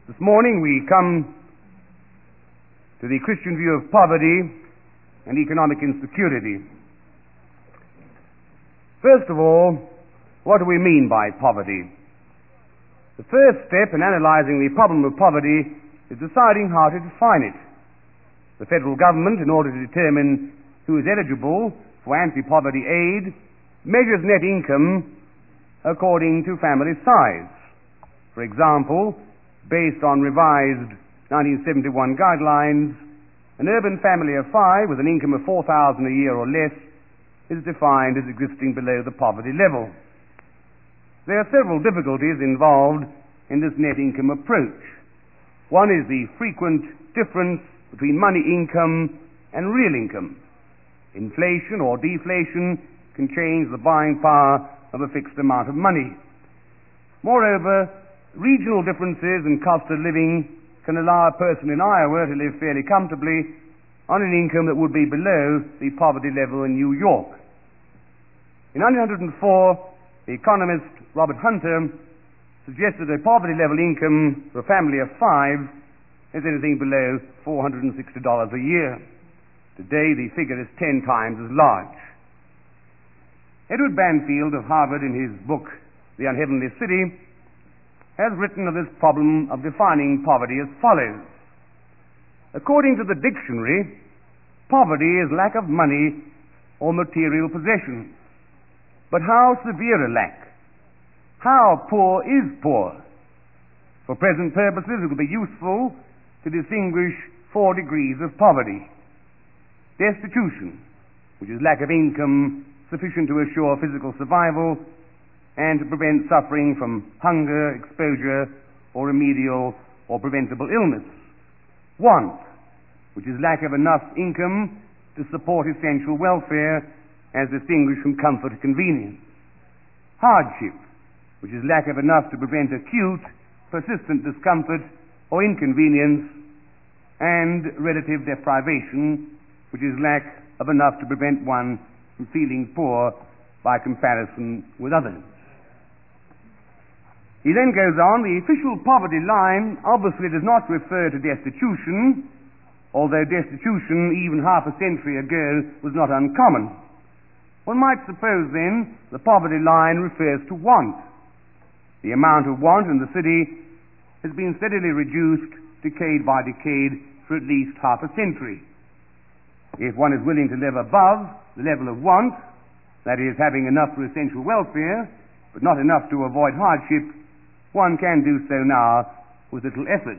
This morning we come to the Christian view of poverty and economic insecurity. First of all, what do we mean by poverty? The first step in analyzing the problem of poverty is deciding how to define it. The federal government, in order to determine who is eligible for anti-poverty aid, measures net income according to family size. For example, based on revised 1971 guidelines, an urban family of 5 with an income of $4,000 a year or less is defined as existing below the poverty level. There are several difficulties involved in this net income approach. One is the frequent difference between money income and real income. Inflation or deflation can change the buying power of a fixed amount of money. Moreover, regional differences in cost of living can allow a person in Iowa to live fairly comfortably on an income that would be below the poverty level in New York. In 1904, the economist Robert Hunter suggested a poverty level income for a family of 5 is anything below $460 a year. Today, the figure is 10 times as large. Edward Banfield of Harvard, in his book, The Unheavenly City, has written of this problem of defining poverty as follows. According to the dictionary, poverty is lack of money or material possessions. But how severe a lack? How poor is poor? For present purposes, it will be useful to distinguish 4 degrees of poverty. Destitution, which is lack of income sufficient to assure physical survival and to prevent suffering from hunger, exposure, or remedial or preventable illness. Want, which is lack of enough income to support essential welfare as distinguished from comfort and convenience. Hardship, which is lack of enough to prevent acute, persistent discomfort or inconvenience. And relative deprivation, which is lack of enough to prevent one from feeling poor by comparison with others. He then goes on, the official poverty line obviously does not refer to destitution, although destitution even half a century ago was not uncommon. One might suppose then the poverty line refers to want. The amount of want in the city has been steadily reduced decade by decade for at least half a century. If one is willing to live above the level of want, that is, having enough for essential welfare, but not enough to avoid hardship, one can do so now with little effort.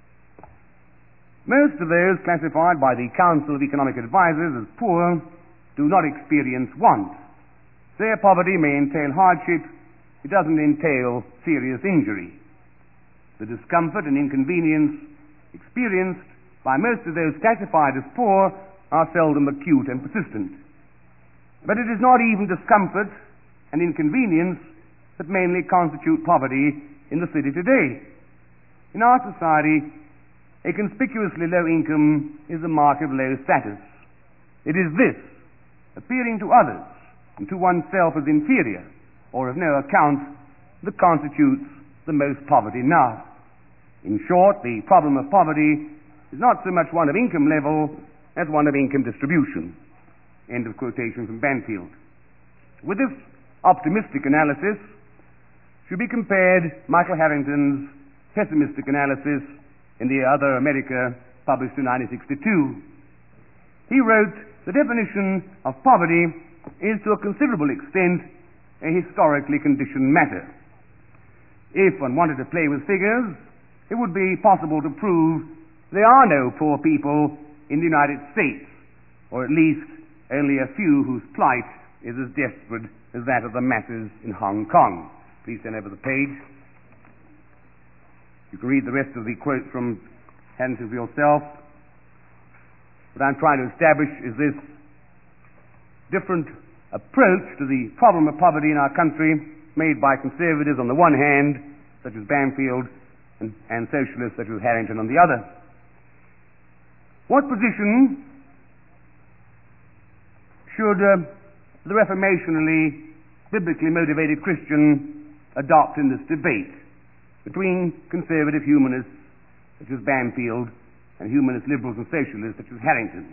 Most of those classified by the Council of Economic Advisers as poor do not experience want. Their poverty may entail hardship, it doesn't entail serious injury. The discomfort and inconvenience experienced by most of those classified as poor are seldom acute and persistent. But it is not even discomfort and inconvenience that mainly constitute poverty in the city today. In our society, a conspicuously low income is a mark of low status. It is this, appearing to others and to oneself as inferior or of no account, that constitutes the most poverty now. In short, the problem of poverty is not so much one of income level as one of income distribution. End of quotation from Banfield. With this optimistic analysis should be compared Michael Harrington's pessimistic analysis in The Other America, published in 1962. He wrote, the definition of poverty is to a considerable extent a historically conditioned matter. If one wanted to play with figures, it would be possible to prove there are no poor people in the United States, or at least only a few whose plight is as desperate as that of the masses in Hong Kong. Please turn over the page. You can read the rest of the quote from Harrington for yourself. What I'm trying to establish is this different approach to the problem of poverty in our country made by conservatives on the one hand, such as Banfield, and socialists such as Harrington on the other. What position should the reformationally, biblically motivated Christian adopt in this debate between conservative humanists such as Banfield, and humanist liberals and socialists, such as Harrington.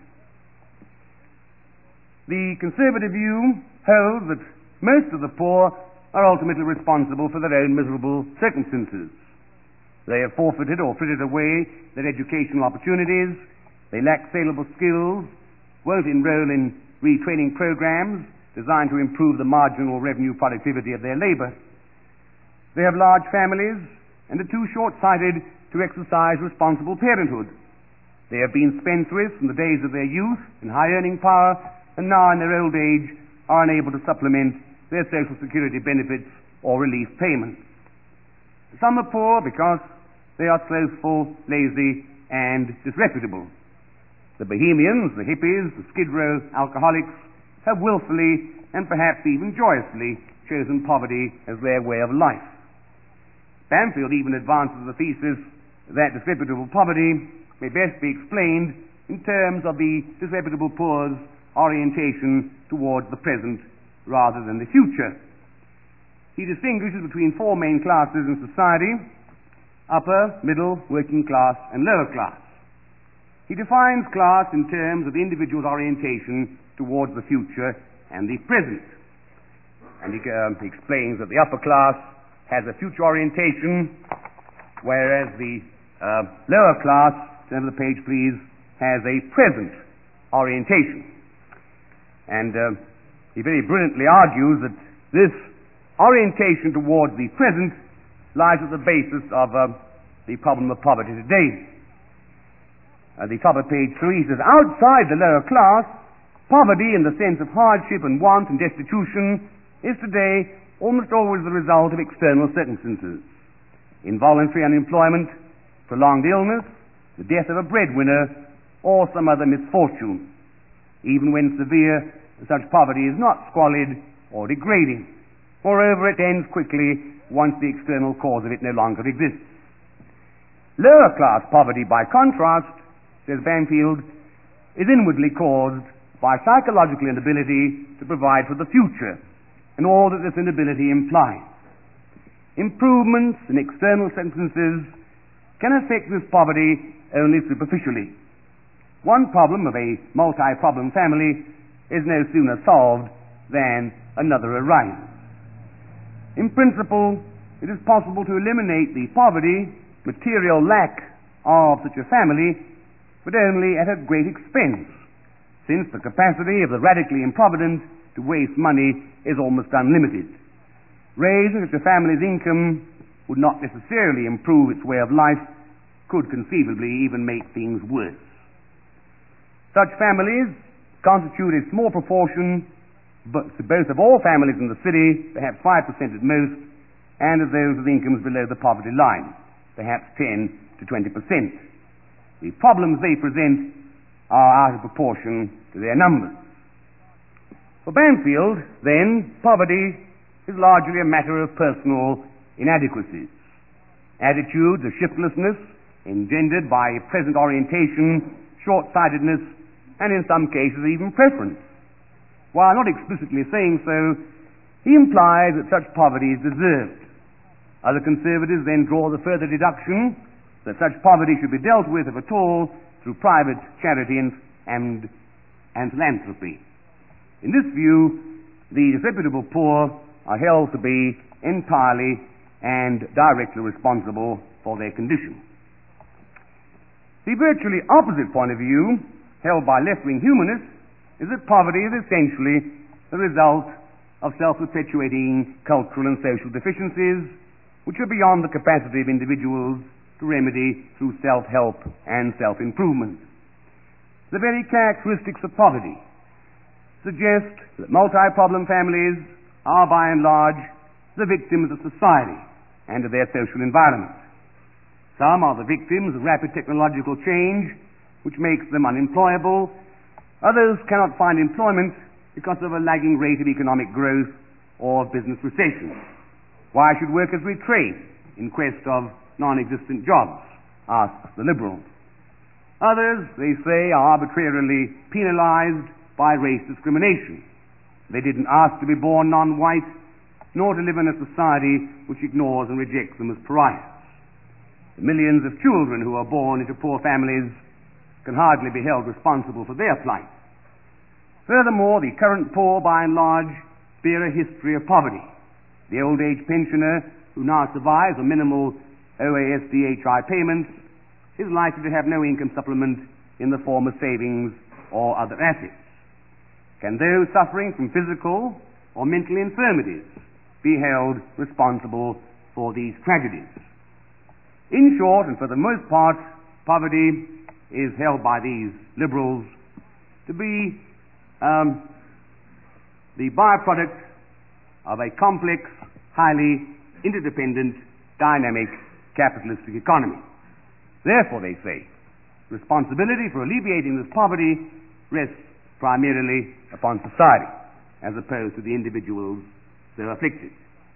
The conservative view holds that most of the poor are ultimately responsible for their own miserable circumstances. They have forfeited or frittered away their educational opportunities, they lack saleable skills, won't enroll in retraining programs designed to improve the marginal revenue productivity of their labor. They have large families and are too short-sighted to exercise responsible parenthood. They have been spendthrifts in the days of their youth and high earning power, and now in their old age are unable to supplement their social security benefits or relief payments. Some are poor because they are slothful, lazy, and disreputable. The bohemians, the hippies, the Skid Row alcoholics have willfully and perhaps even joyously chosen poverty as their way of life. Banfield even advances the thesis that disreputable poverty may best be explained in terms of the disreputable poor's orientation towards the present rather than the future. He distinguishes between four main classes in society: upper, middle, working class, and lower class. He defines class in terms of the individual's orientation towards the future and the present. And he explains that the upper class has a future orientation, whereas the lower class, turn to the page please, has a present orientation. And he very brilliantly argues that this orientation towards the present lies at the basis of the problem of poverty today. At the top of page 3, he says, outside the lower class, poverty in the sense of hardship and want and destitution is today almost always the result of external circumstances: involuntary unemployment, prolonged illness, the death of a breadwinner, or some other misfortune. Even when severe, such poverty is not squalid or degrading. Moreover, it ends quickly once the external cause of it no longer exists. Lower class poverty, by contrast, says Banfield, is inwardly caused by psychological inability to provide for the future and all that this inability implies. Improvements in external circumstances can affect this poverty only superficially. One problem of a multi-problem family is no sooner solved than another arises. In principle, it is possible to eliminate the poverty, material lack of such a family, but only at a great expense, since the capacity of the radically improvident to waste money is almost unlimited. Raising such a family's income would not necessarily improve its way of life, could conceivably even make things worse. Such families constitute a small proportion both of all families in the city, perhaps 5% at most, and of those with incomes below the poverty line, perhaps 10 to 20%. The problems they present are out of proportion to their numbers. For Banfield, then, poverty is largely a matter of personal inadequacies, attitudes of shiftlessness engendered by present orientation, short-sightedness, and in some cases even preference. While not explicitly saying so, he implies that such poverty is deserved. Other conservatives then draw the further deduction that such poverty should be dealt with, if at all, through private charity and philanthropy. In this view, the disreputable poor are held to be entirely and directly responsible for their condition. The virtually opposite point of view, held by left-wing humanists, is that poverty is essentially the result of self-perpetuating cultural and social deficiencies, which are beyond the capacity of individuals to remedy through self-help and self-improvement. The very characteristics of poverty suggest that multi-problem families are by and large the victims of society and of their social environment. Some are the victims of rapid technological change, which makes them unemployable. Others cannot find employment because of a lagging rate of economic growth or business recession. Why should workers retrain in quest of non-existent jobs? Asks the liberals. Others, they say, are arbitrarily penalized by race discrimination. They didn't ask to be born non-white, nor to live in a society which ignores and rejects them as pariahs. The millions of children who are born into poor families can hardly be held responsible for their plight. Furthermore, the current poor, by and large, bear a history of poverty. The old age pensioner who now survives on minimal OASDHI payments is likely to have no income supplement in the form of savings or other assets. Can those suffering from physical or mental infirmities be held responsible for these tragedies? In short, and for the most part, poverty is held by these liberals to be the byproduct of a complex, highly interdependent, dynamic capitalistic economy. Therefore, they say, responsibility for alleviating this poverty rests primarily upon society, as opposed to the individuals so afflicted.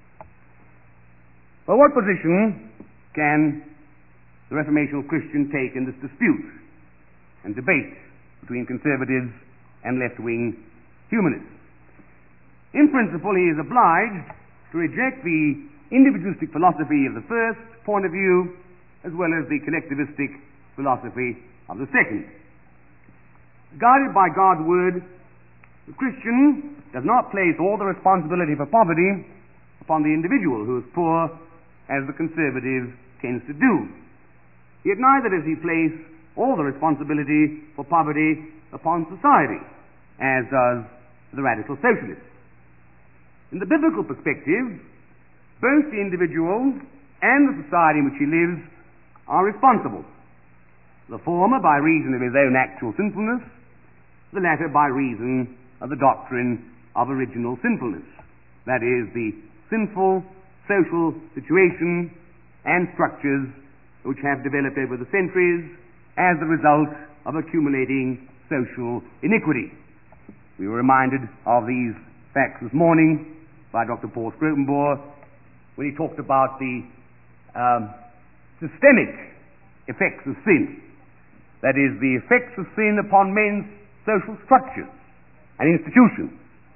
Well, what position can the Reformational Christian take in this dispute and debate between conservatives and left-wing humanists? In principle, he is obliged to reject the individualistic philosophy of the first point of view as well as the collectivistic philosophy of the second. Guided by God's word, the Christian does not place all the responsibility for poverty upon the individual who is poor, as the conservative tends to do. Yet neither does he place all the responsibility for poverty upon society, as does the radical socialist. In the biblical perspective, both the individual and the society in which he lives are responsible. The former by reason of his own actual sinfulness, the latter by reason of the doctrine of original sinfulness. That is, the sinful social situation and structures which have developed over the centuries as the result of accumulating social iniquity. We were reminded of these facts this morning by Dr. Paul Skropenboer when he talked about the systemic effects of sin. That is, the effects of sin upon men's social structures and institutions.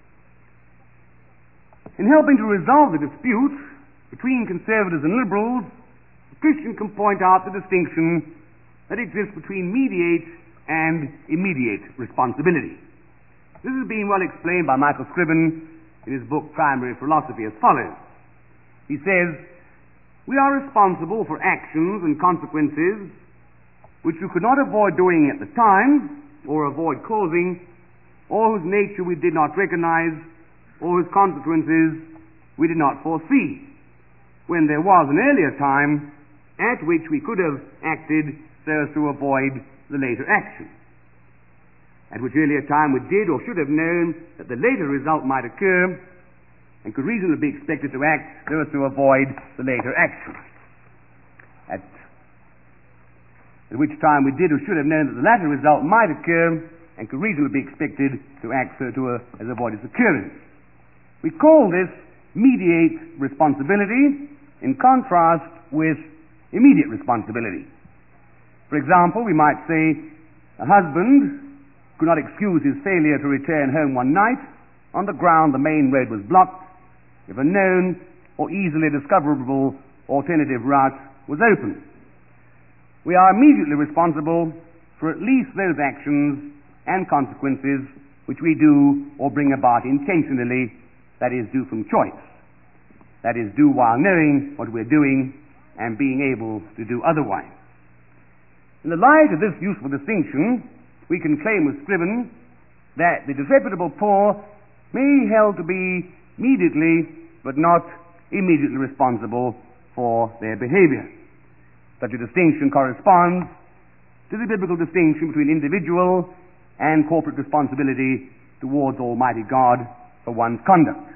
In helping to resolve the dispute between conservatives and liberals, the Christian can point out the distinction that exists between mediate and immediate responsibility. This has been well explained by Michael Scriven in his book Primary Philosophy as follows. He says, "We are responsible for actions and consequences which we could not avoid doing at the time, or avoid causing, or whose nature we did not recognize, or whose consequences we did not foresee, when there was an earlier time at which we could have acted so as to avoid the later action. At which earlier time we did or should have known that the later result might occur, and could reasonably be expected to act so as to avoid the later action. At which time we did or should have known that the latter result might occur, and could reasonably be expected to act so as avoid its occurrence. We call this mediate responsibility in contrast with immediate responsibility. For example, we might say a husband could not excuse his failure to return home one night on the ground the main road was blocked if a known or easily discoverable alternative route was open. We are immediately responsible for at least those actions and consequences which we do or bring about intentionally, that is, do from choice. That is, do while knowing what we're doing and being able to do otherwise. In the light of this useful distinction, we can claim with Scriven that the disreputable poor may be held to be immediately but not immediately responsible for their behavior. Such a distinction corresponds to the biblical distinction between individual and corporate responsibility towards Almighty God for one's conduct.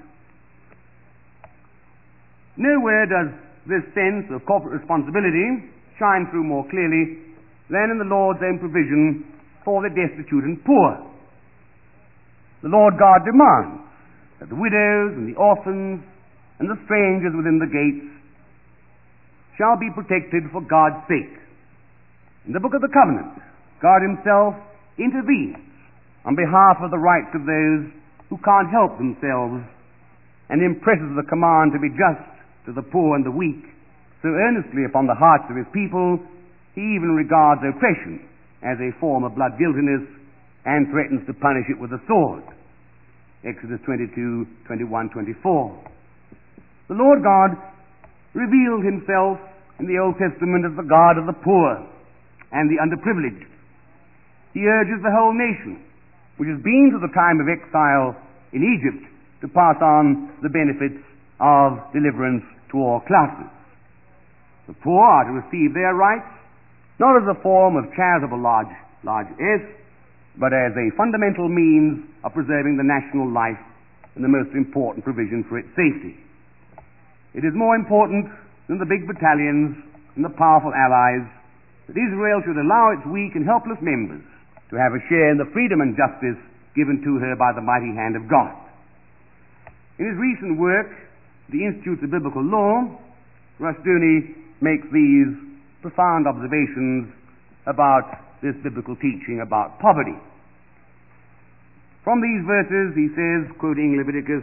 Nowhere does this sense of corporate responsibility shine through more clearly than in the Lord's own provision for the destitute and poor. The Lord God demands that the widows and the orphans and the strangers within the gates shall be protected for God's sake. In the Book of the Covenant, God himself intervenes on behalf of the rights of those who can't help themselves and impresses the command to be just to the poor and the weak so earnestly upon the hearts of his people, he even regards oppression as a form of blood guiltiness and threatens to punish it with the sword. Exodus 22:21-24. The Lord God revealed himself in the Old Testament as the God of the poor and the underprivileged. He urges the whole nation, which has been to the time of exile in Egypt, to pass on the benefits of deliverance to all classes. The poor are to receive their rights, not as a form of charitable large S, but as a fundamental means of preserving the national life and the most important provision for its safety. It is more important than the big battalions and the powerful allies that Israel should allow its weak and helpless members to have a share in the freedom and justice given to her by the mighty hand of God. In his recent work, The Institutes of Biblical Law, Rushdoony makes these profound observations about this biblical teaching about poverty. From these verses, he says, quoting Leviticus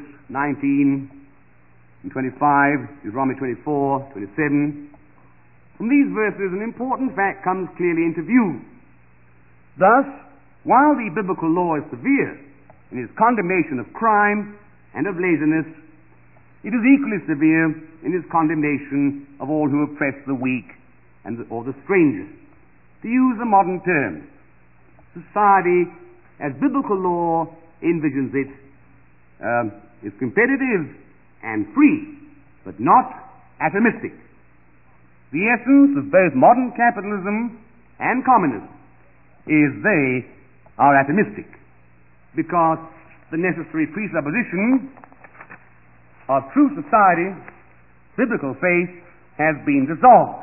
19:25, Deuteronomy 24:27, from these verses an important fact comes clearly into view. Thus, while the biblical law is severe in its condemnation of crime and of laziness, it is equally severe in its condemnation of all who oppress the weak or the stranger. To use a modern term, society, as biblical law envisions it, is competitive and free, but not atomistic. The essence of both modern capitalism and communism is they are atomistic, because the necessary presupposition of true society, biblical faith, has been dissolved.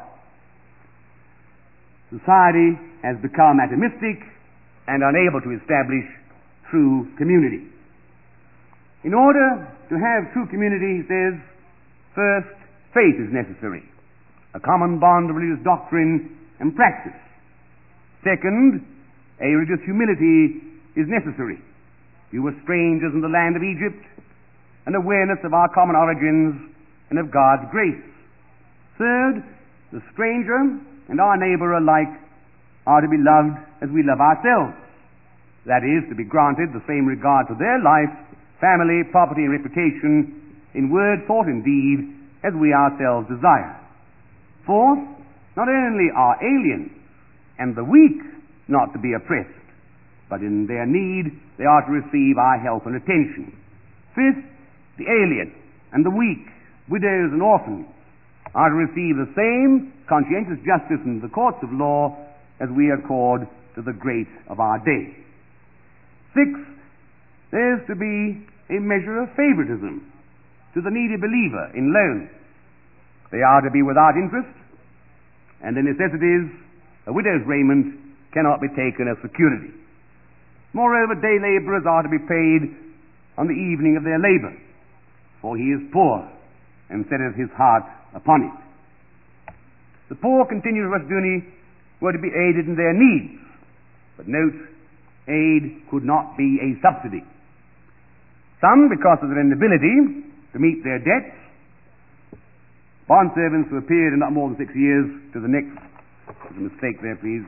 Society has become atomistic and unable to establish true community. In order to have true community, he says, first, faith is necessary, a common bond of religious doctrine and practice. Second, a religious humility is necessary. You were strangers in the land of Egypt, an awareness of our common origins and of God's grace. Third, the stranger and our neighbor alike are to be loved as we love ourselves. That is, to be granted the same regard to their life, family, property, and reputation, in word, thought, and deed, as we ourselves desire. Fourth, not only are aliens and the weak not to be oppressed, but in their need they are to receive our help and attention. Fifth, the alien and the weak, widows and orphans, are to receive the same conscientious justice in the courts of law as we accord to the great of our day. Sixth, there is to be a measure of favoritism to the needy believer in loan. They are to be without interest, and the necessities, a widow's raiment, cannot be taken as security. Moreover, day laborers are to be paid on the evening of their labor, for he is poor and setteth his heart upon it. The poor, continues Rushdoony, were to be aided in their needs, but note, aid could not be a subsidy. Some, because of their inability to meet their debts, bondservants who appeared in not more than 6 years to the next. There's a mistake there, please.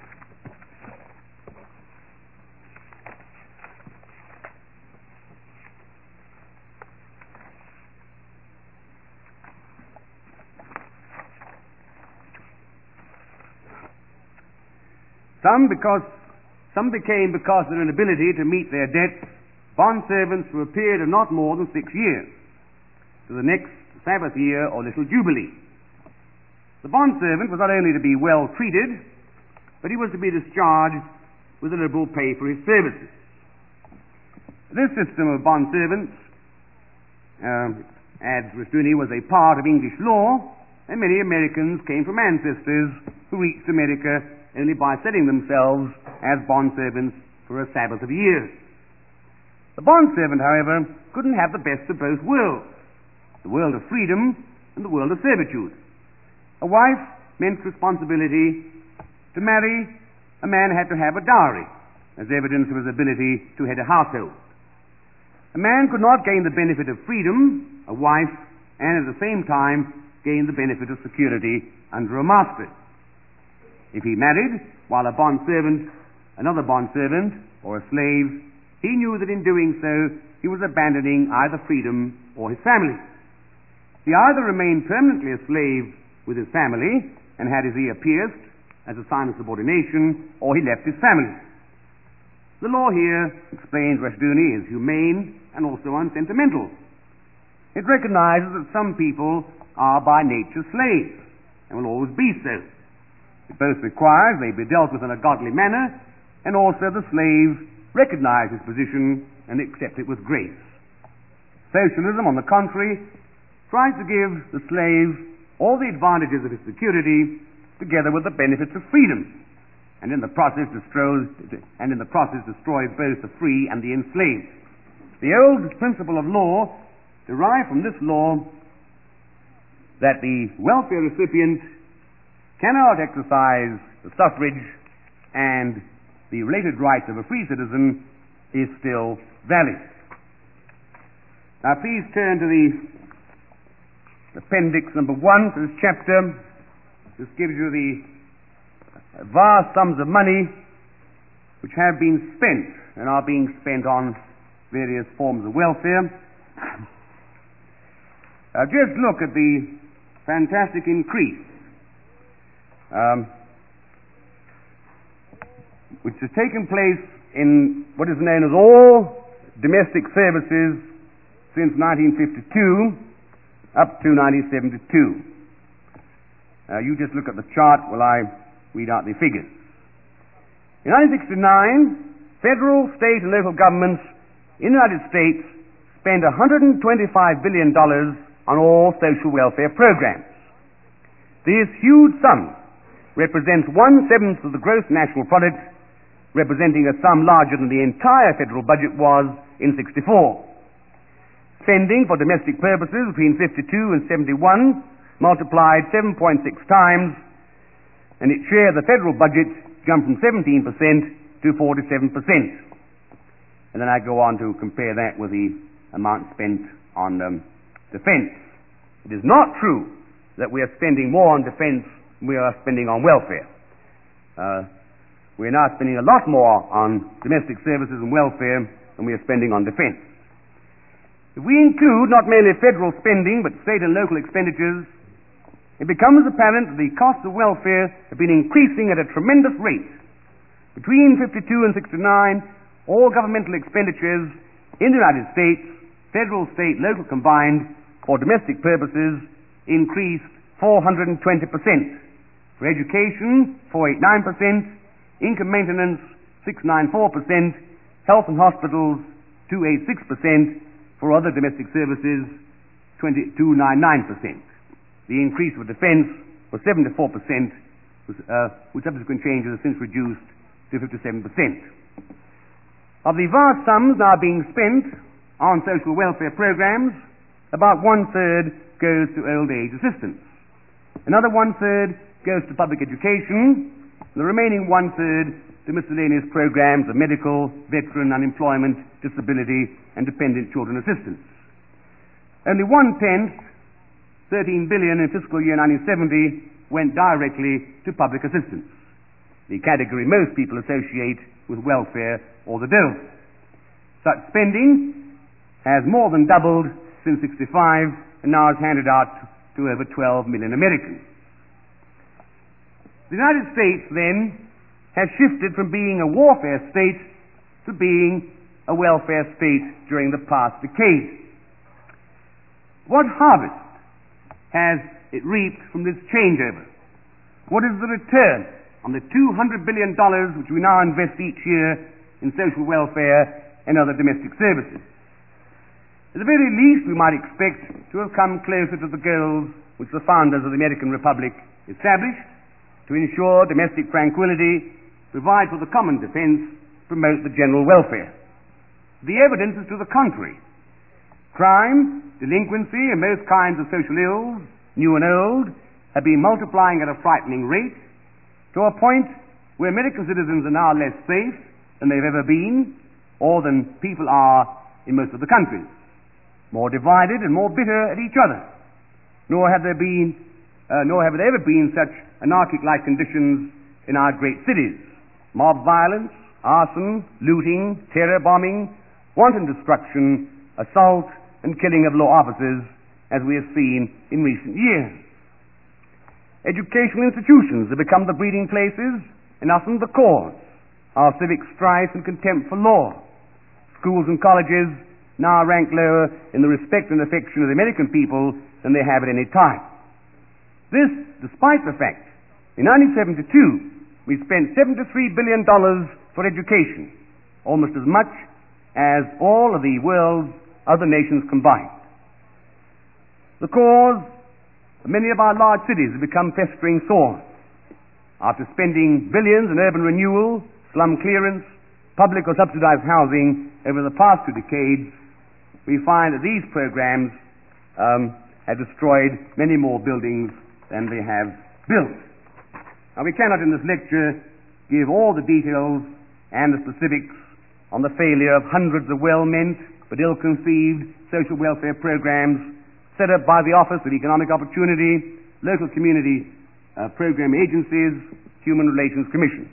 Some became, because of their inability to meet their debts, bondservants who appeared in not more than 6 years to the next Sabbath year or little jubilee. The bondservant was not only to be well treated, but he was to be discharged with a liberal pay for his services. This system of bondservants, adds Rushdoony, was a part of English law, and many Americans came from ancestors who reached America only by setting themselves as bondservants for a Sabbath of years. The bondservant, however, couldn't have the best of both worlds, the world of freedom and the world of servitude. A wife meant responsibility. To marry, a man had to have a dowry as evidence of his ability to head a household. A man could not gain the benefit of freedom, a wife, and at the same time gained the benefit of security under a master. If he married while a bondservant, another bondservant, or a slave, he knew that in doing so he was abandoning either freedom or his family. He either remained permanently a slave with his family and had his ear pierced as a sign of subordination, or he left his family. The law here, explains Rushdoony, is humane and also unsentimental. It recognizes that some people are by nature slaves and will always be so. It both requires they be dealt with in a godly manner, and also the slave recognize his position and accept it with grace. Socialism, on the contrary, tries to give the slave all the advantages of his security together with the benefits of freedom, and in the process destroy both the free and the enslaved. The old principle of law derived from this law that the welfare recipient cannot exercise the suffrage and the related rights of a free citizen is still valid. Now please turn to the appendix number 1 to this chapter. This gives you the vast sums of money which have been spent and are being spent on various forms of welfare. Just look at the fantastic increase which has taken place in what is known as all domestic services since 1952 up to 1972. You just look at the chart while I read out the figures. In 1969, federal, state, and local governments in the United States spent $125 billion on all social welfare programs. This huge sum represents 1/7 of the gross national product, representing a sum larger than the entire federal budget was in 1964. Spending for domestic purposes between 52 and 71 multiplied 7.6 times, and its share of the federal budget jumped from 17% to 47%. And then I go on to compare that with the amount spent on defense. It is not true that we are spending more on defense than we are spending on welfare. We are now spending a lot more on domestic services and welfare than we are spending on defense. If we include not merely federal spending but state and local expenditures, it becomes apparent that the costs of welfare have been increasing at a tremendous rate. Between 52 and 69, all governmental expenditures in the United States, federal, state, local combined, for domestic purposes, increased 420%. For education, 489%, income maintenance, 694%, health and hospitals, 286%, for other domestic services, 299%. The increase for defense was 74%, with subsequent changes have since reduced to 57%. Of the vast sums now being spent on social welfare programs, about 1/3 goes to old age assistance. Another 1/3 goes to public education, and the remaining 1/3 to miscellaneous programs of medical, veteran, unemployment, disability, and dependent children assistance. Only 1/10, $13 billion in fiscal year 1970, went directly to public assistance, the category most people associate with welfare or the dole. Such spending has more than doubled since 1965 and now is handed out to over 12 million Americans. The United States, then, has shifted from being a warfare state to being a welfare state during the past decade. What harvest has it reaped from this changeover? What is the return on the $200 billion which we now invest each year in social welfare and other domestic services? At the very least, we might expect to have come closer to the goals which the founders of the American Republic established: to ensure domestic tranquility, provide for the common defense, promote the general welfare. The evidence is to the contrary. Crime, delinquency, and most kinds of social ills, new and old, have been multiplying at a frightening rate, to a point where American citizens are now less safe than they've ever been, or than people are in most of the countries, more divided and more bitter at each other. nor have there ever been such anarchic-like conditions in our great cities. Mob violence, arson, looting, terror bombing, wanton destruction, assault, and killing of law officers, as we have seen in recent years. Educational institutions have become the breeding places and often the cause of civic strife and contempt for law. Schools and colleges now rank lower in the respect and affection of the American people than they have at any time. This, despite the fact, in 1972, we spent $73 billion for education, almost as much as all of the world's other nations combined. The cause of many of our large cities have become festering sores. After spending billions in urban renewal, slum clearance, public or subsidized housing over the past 2 decades, we find that these programs have destroyed many more buildings than they have built. Now, we cannot in this lecture give all the details and the specifics on the failure of hundreds of well-meant but ill-conceived social welfare programs set up by the Office of Economic Opportunity, local community program agencies, human relations commissions.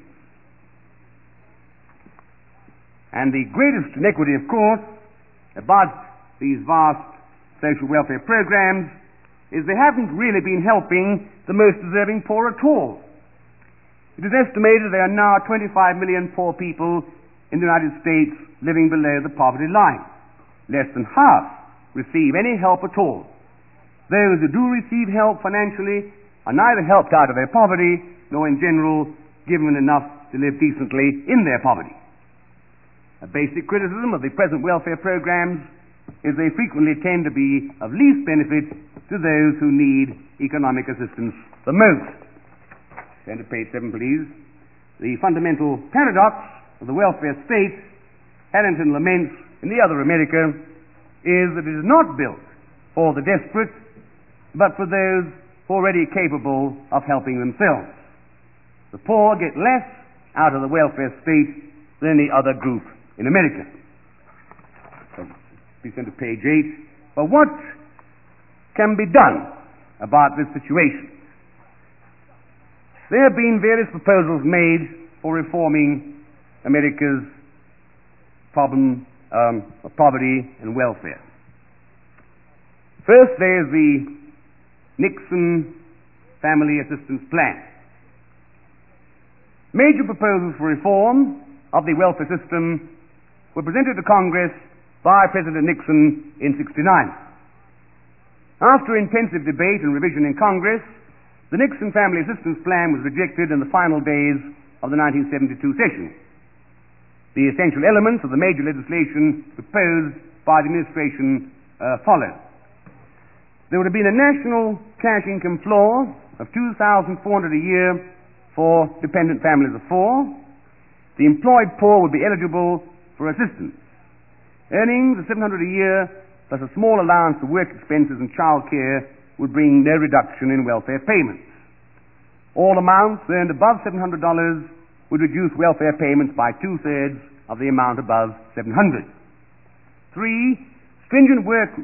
And the greatest inequity, of course, about these vast social welfare programs is they haven't really been helping the most deserving poor at all. It is estimated there are now 25 million poor people in the United States living below the poverty line. Less than half receive any help at all. Those who do receive help financially are neither helped out of their poverty nor in general given enough to live decently in their poverty. A basic criticism of the present welfare programs is they frequently tend to be of least benefit to those who need economic assistance the most. Turn to page 7, please. The fundamental paradox of the welfare state, Harrington laments in The Other America, is that it is not built for the desperate, but for those already capable of helping themselves. The poor get less out of the welfare state than any other group in America. So, please turn to page 8. But what can be done about this situation? There have been various proposals made for reforming America's problem of poverty and welfare. First, there is the Nixon Family Assistance Plan. Major proposals for reform of the welfare system were presented to Congress by President Nixon in '69. After intensive debate and revision in Congress, the Nixon Family Assistance Plan was rejected in the final days of the 1972 session. The essential elements of the major legislation proposed by the administration followed. There would have been a national cash income floor of $2,400 a year for dependent families of 4. The employed poor would be eligible for assistance. Earnings of $700 a year plus a small allowance for work expenses and child care would bring no reduction in welfare payments. All amounts earned above $700 would reduce welfare payments by 2/3 of the amount above $700. Three stringent work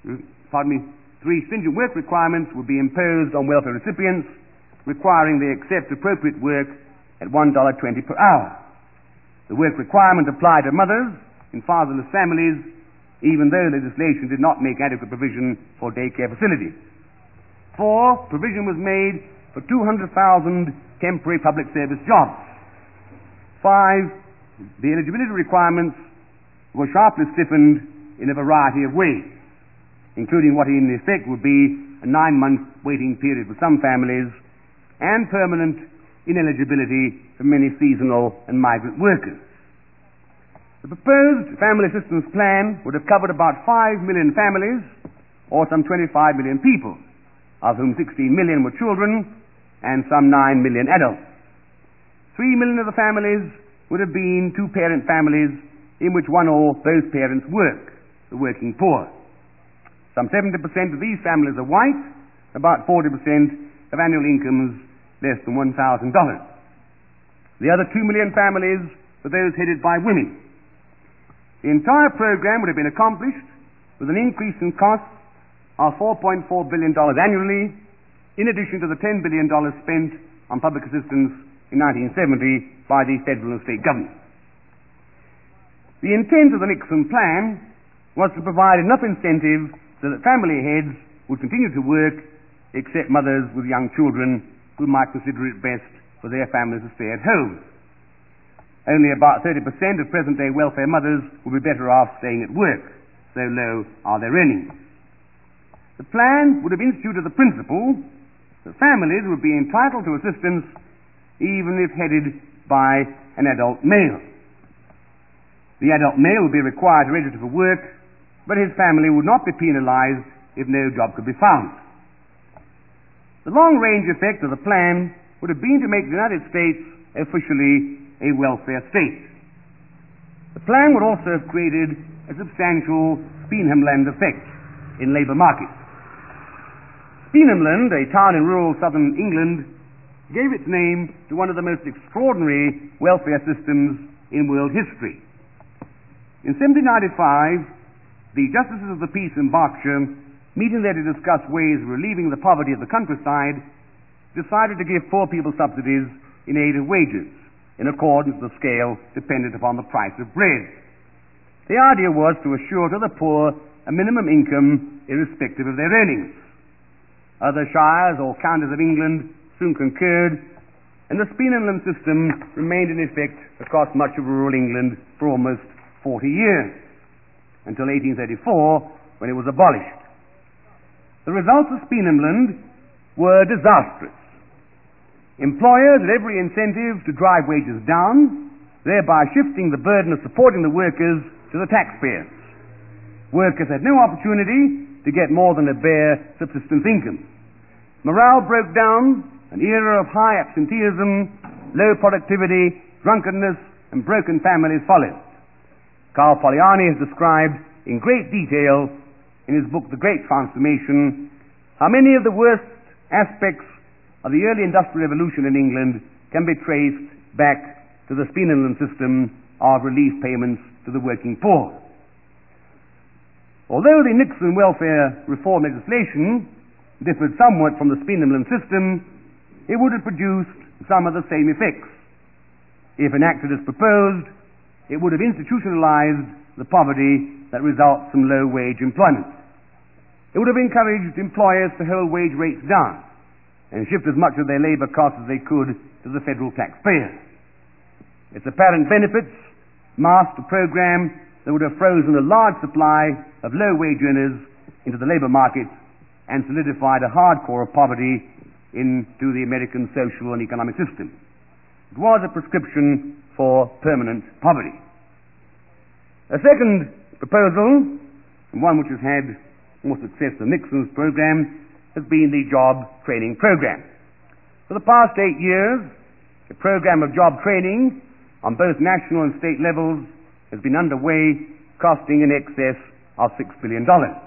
requirements would be imposed on welfare recipients, requiring they accept appropriate work at $1.20 per hour. The work requirement applied to mothers in fatherless families, even though legislation did not make adequate provision for daycare facilities. 4, provision was made for 200,000 temporary public service jobs. 5, the eligibility requirements were sharply stiffened in a variety of ways, including what in effect would be a 9-month waiting period for some families and permanent ineligibility for many seasonal and migrant workers. The proposed family assistance plan would have covered about 5 million families, or some 25 million people, of whom 16 million were children and some 9 million adults. 3 million of the families would have been two-parent families in which one or both parents work, the working poor. Some 70% of these families are white, about 40% have annual incomes less than $1,000. The other 2 million families were those headed by women. The entire program would have been accomplished with an increase in costs of $4.4 billion annually, in addition to the $10 billion spent on public assistance in 1970 by the federal and state governments. The intent of the Nixon plan was to provide enough incentive so that family heads would continue to work, except mothers with young children who might consider it best for their families to stay at home. Only about 30% of present-day welfare mothers would be better off staying at work, so low are their earnings. The plan would have instituted the principle that families would be entitled to assistance even if headed by an adult male. The adult male would be required to register for work, but his family would not be penalized if no job could be found. The long-range effect of the plan would have been to make the United States officially a welfare state. The plan would also have created a substantial Speenhamland effect in labour markets. Speenhamland, a town in rural southern England, gave its name to one of the most extraordinary welfare systems in world history. In 1795, the Justices of the Peace in Berkshire, meeting there to discuss ways of relieving the poverty of the countryside, decided to give poor people subsidies in aid of wages, in accordance with the scale dependent upon the price of bread. The idea was to assure to the poor a minimum income irrespective of their earnings. Other shires or counties of England soon concurred, and the Speenhamland system remained in effect across much of rural England for almost 40 years, until 1834, when it was abolished. The results of Speenhamland were disastrous. Employers had every incentive to drive wages down, thereby shifting the burden of supporting the workers to the taxpayers. Workers had no opportunity to get more than a bare subsistence income. Morale broke down, an era of high absenteeism, low productivity, drunkenness, and broken families followed. Carl Polanyi has described in great detail in his book The Great Transformation how many of the worst aspects of the early industrial revolution in England can be traced back to the Speenhamland system of relief payments to the working poor. Although the Nixon welfare reform legislation differed somewhat from the Speenhamland system, it would have produced some of the same effects. If enacted as proposed, it would have institutionalized the poverty that results from low-wage employment. It would have encouraged employers to hold wage rates down and shift as much of their labor costs as they could to the federal taxpayer. Its apparent benefits masked a program that would have frozen a large supply of low-wage earners into the labor market and solidified a hard core of poverty into the American social and economic system. It was a prescription for permanent poverty. A second proposal, and one which has had more success than Nixon's program, has been the job training program. For the past 8 years, a program of job training on both national and state levels has been underway, costing in excess of $6 billion.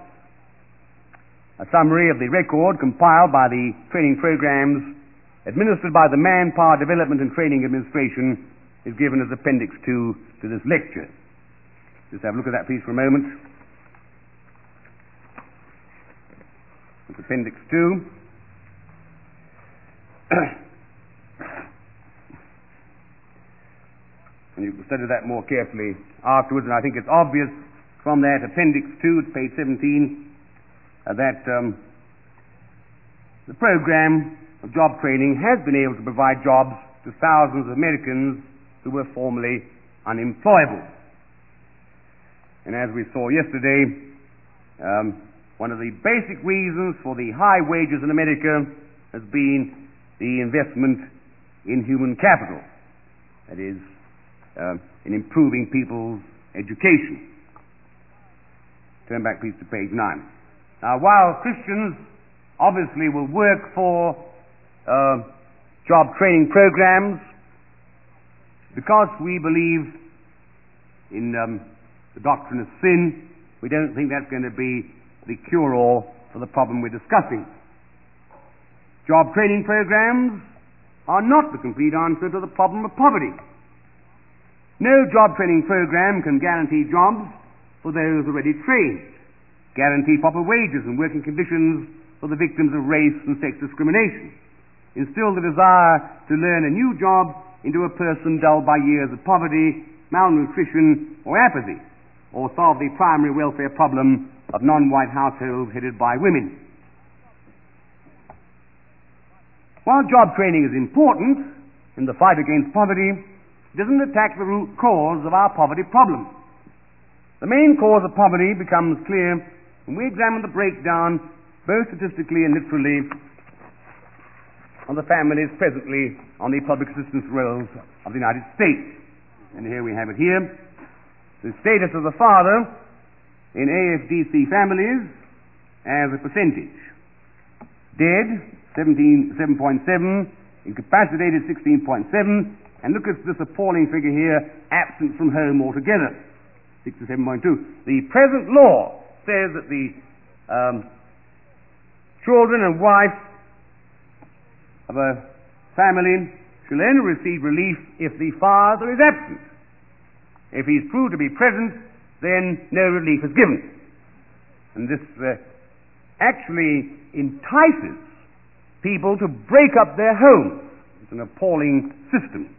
A summary of the record compiled by the training programs administered by the Manpower Development and Training Administration is given as Appendix 2 to this lecture. Just have a look at that, please, for a moment. It's Appendix 2. And you can study that more carefully afterwards, and I think it's obvious from that Appendix 2, it's page 17, that the program of job training has been able to provide jobs to thousands of Americans who were formerly unemployable. And as we saw yesterday, one of the basic reasons for the high wages in America has been the investment in human capital, that is, in improving people's education. Turn back, please, to page 9. Now, while Christians obviously will work for job training programs, because we believe in the doctrine of sin, we don't think that's going to be the cure-all for the problem we're discussing. Job training programs are not the complete answer to the problem of poverty. No job training program can guarantee jobs for those already trained, guarantee proper wages and working conditions for the victims of race and sex discrimination, instill the desire to learn a new job into a person dulled by years of poverty, malnutrition, or apathy, or solve the primary welfare problem of non-white households headed by women. While job training is important in the fight against poverty, it doesn't attack the root cause of our poverty problem. The main cause of poverty becomes clear when we examine the breakdown, both statistically and literally, of the families presently on the public assistance rolls of the United States. And here we have it here. The status of the father in AFDC families as a percentage. Dead, 7.7, incapacitated, 16.7, and look at this appalling figure here, absent from home altogether, 67.2. The present law says that the children and wife of a family shall only receive relief if the father is absent. If he's proved to be present, then no relief is given. And this actually entices people to break up their homes. It's an appalling system.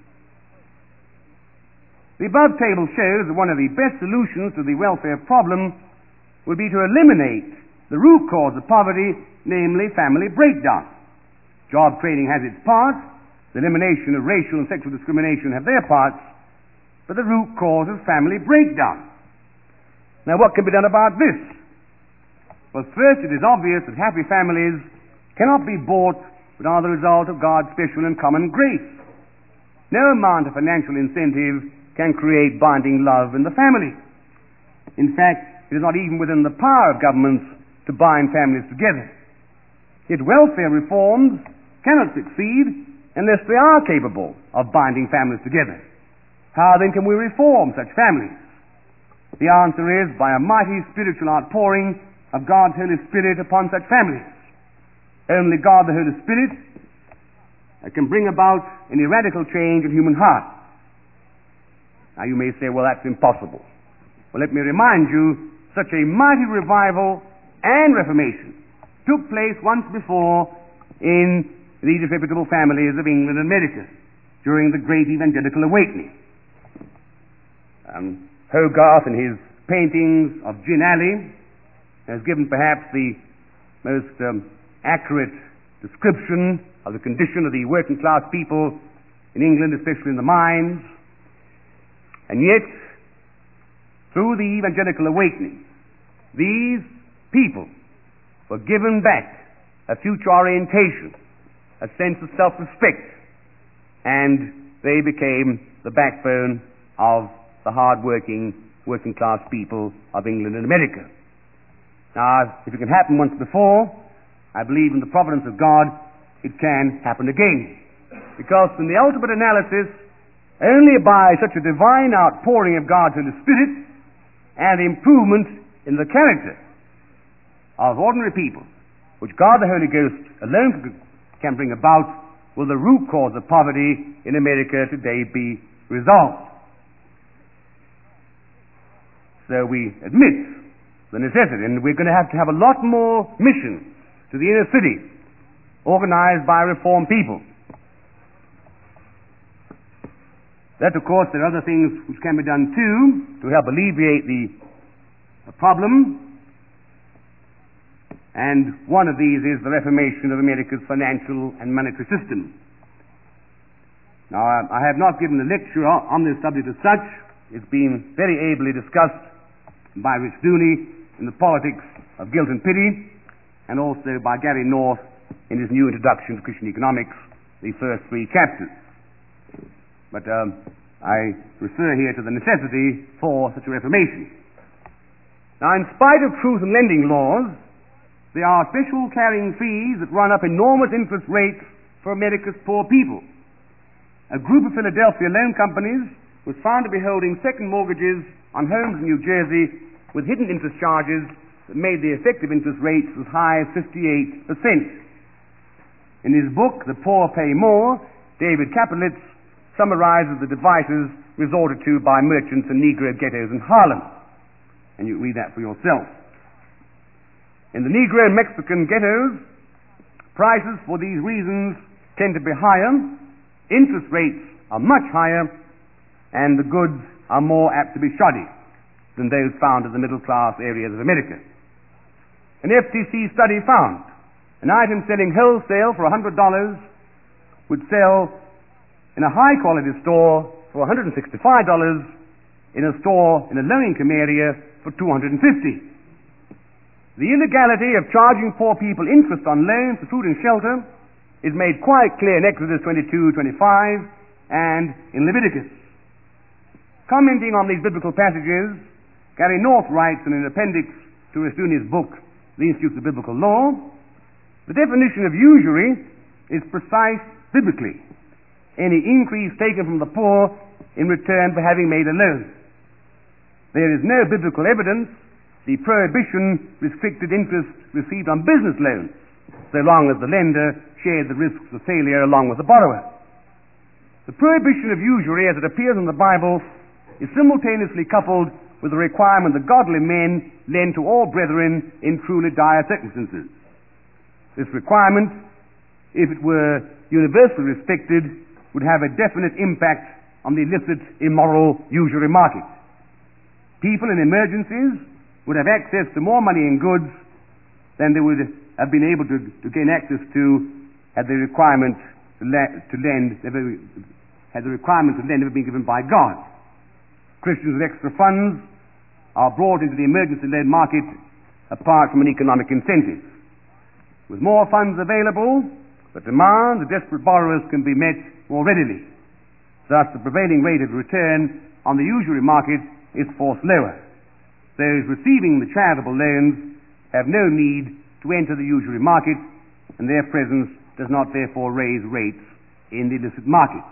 The above table shows that one of the best solutions to the welfare problem would be to eliminate the root cause of poverty, namely family breakdown. Job training has its parts, the elimination of racial and sexual discrimination have their parts, but the root cause is family breakdown. Now, what can be done about this? Well, first, it is obvious that happy families cannot be bought but are the result of God's special and common grace. No amount of financial incentive can create binding love in the family. In fact, it is not even within the power of governments to bind families together. Yet welfare reforms cannot succeed unless they are capable of binding families together. How then can we reform such families? The answer is by a mighty spiritual outpouring of God's Holy Spirit upon such families. Only God, the Holy Spirit, can bring about any radical change in human hearts. Now you may say, well, that's impossible. Well, let me remind you, such a mighty revival and reformation took place once before in the disreputable families of England and America during the Great Evangelical Awakening. Hogarth, in his paintings of Gin Alley, has given perhaps the most accurate description of the condition of the working class people in England, especially in the mines. And yet, through the Evangelical Awakening, these people were given back a future orientation, a sense of self-respect, and they became the backbone of the hard-working, working-class people of England and America. Now, if it can happen once before, I believe in the providence of God, it can happen again. Because in the ultimate analysis, only by such a divine outpouring of God's Holy Spirit and improvement in the character of ordinary people, which God the Holy Ghost alone can bring about, will the root cause of poverty in America today be resolved. So we admit the necessity, and we're going to have a lot more missions to the inner city, organized by reformed people. That, of course, there are other things which can be done too to help alleviate the problem. And one of these is the reformation of America's financial and monetary system. Now, I have not given a lecture on this subject as such. It's been very ably discussed by Rich Dooney in The Politics of Guilt and Pity, and also by Gary North in his new introduction to Christian economics, the first 3 chapters. But I refer here to the necessity for such a reformation. Now, in spite of truth and lending laws, there are special carrying fees that run up enormous interest rates for America's poor people. A group of Philadelphia loan companies was found to be holding second mortgages on homes in New Jersey with hidden interest charges that made the effective interest rates as high as 58%. In his book, The Poor Pay More, David Kaplitz summarizes the devices resorted to by merchants in Negro ghettos in Harlem. And you read that for yourself. In the Negro and Mexican ghettos, prices for these reasons tend to be higher, interest rates are much higher, and the goods are more apt to be shoddy than those found in the middle-class areas of America. An FTC study found an item selling wholesale for $100 would sell in a high-quality store for $165, in a store in a low-income area for $250. The illegality of charging poor people interest on loans for food and shelter is made quite clear in Exodus 22:25 and in Leviticus. Commenting on these biblical passages, Gary North writes in an appendix to Rushdoony's book, The Institutes of Biblical Law, the definition of usury is precise biblically. Any increase taken from the poor in return for having made a loan. There is no biblical evidence the prohibition restricted interest received on business loans, so long as the lender shared the risks of failure along with the borrower. The prohibition of usury, as it appears in the Bible, is simultaneously coupled with the requirement that godly men lend to all brethren in truly dire circumstances. This requirement, if it were universally respected, would have a definite impact on the illicit, immoral usury market. People in emergencies would have access to more money and goods than they would have been able to gain access to had the requirement to lend never been given by God. Christians with extra funds are brought into the emergency-led market apart from an economic incentive. With more funds available, the demand of desperate borrowers can be met more readily. Thus, the prevailing rate of return on the usury market is forced lower. Those receiving the charitable loans have no need to enter the usury market, and their presence does not therefore raise rates in the illicit market.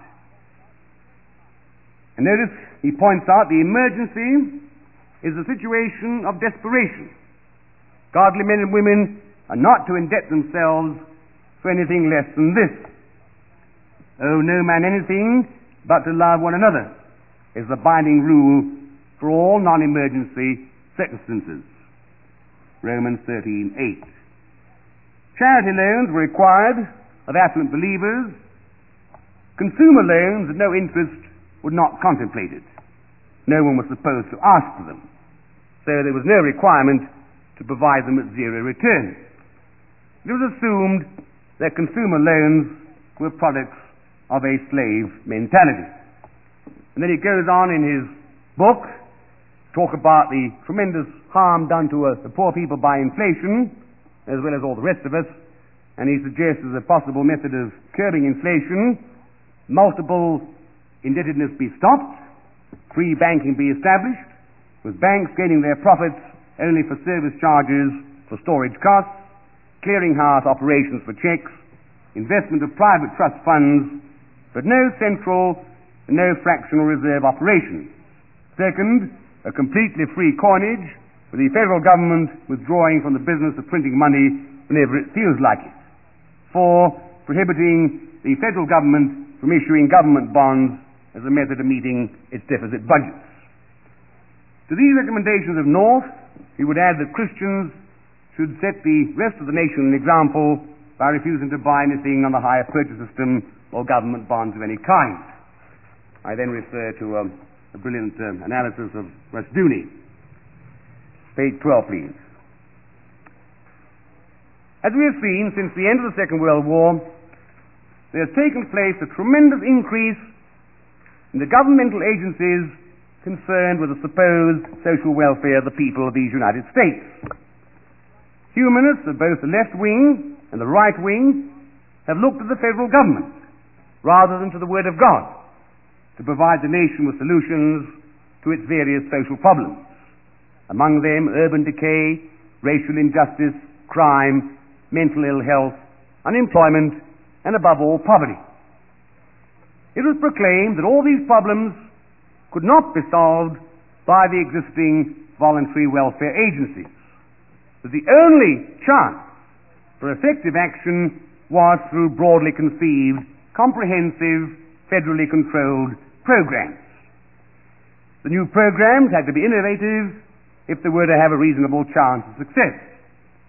And notice he points out the emergency is a situation of desperation. Godly men and women are not to indebt themselves for anything less than this. Owe no man anything but to love one another is the binding rule for all non-emergency circumstances. Romans 13:8. Charity loans were required of affluent believers. Consumer loans at no interest were not contemplated. No one was supposed to ask for them. So there was no requirement to provide them at zero return. It was assumed that consumer loans were products of a slave mentality. And then he goes on in his book to talk about the tremendous harm done to the poor people by inflation, as well as all the rest of us, and he suggests as a possible method of curbing inflation, multiple indebtedness be stopped, free banking be established, with banks gaining their profits only for service charges for storage costs, clearinghouse operations for checks, investment of private trust funds, but no central and no fractional reserve operations. Second, a completely free coinage, with the federal government withdrawing from the business of printing money whenever it feels like it. 4, prohibiting the federal government from issuing government bonds as a method of meeting its deficit budgets. To these recommendations of North, he would add that Christians should set the rest of the nation an example by refusing to buy anything on the hire purchase system or government bonds of any kind. I then refer to a brilliant analysis of Rushdoony. Page 12, please. As we have seen, since the end of the Second World War, there has taken place a tremendous increase in the governmental agencies concerned with the supposed social welfare of the people of these United States. Humanists of both the left wing and the right wing have looked to the federal government rather than to the Word of God to provide the nation with solutions to its various social problems, among them urban decay, racial injustice, crime, mental ill health, unemployment, and above all, poverty. It was proclaimed that all these problems could not be solved by the existing voluntary welfare agencies, that the only chance for effective action was through broadly conceived, comprehensive, federally controlled programs. The new programs had to be innovative if they were to have a reasonable chance of success.